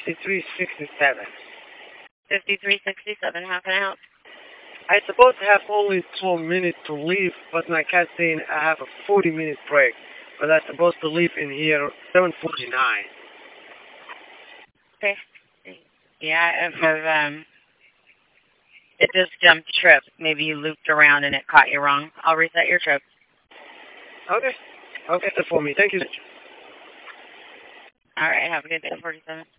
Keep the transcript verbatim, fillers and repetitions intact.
fifty-three sixty-seven. fifty-three sixty-seven, how can I help? I supposed to have only two minutes to leave, but my cat saying I have a forty minute break. But I'm supposed to leave in here seven forty-nine. Okay. Yeah, if I've, um, it just jumped trip. Maybe you looped around and it caught you wrong. I'll reset your trip. Okay. Okay, that's for me. Thank you. All right, have a good day, forty-seven.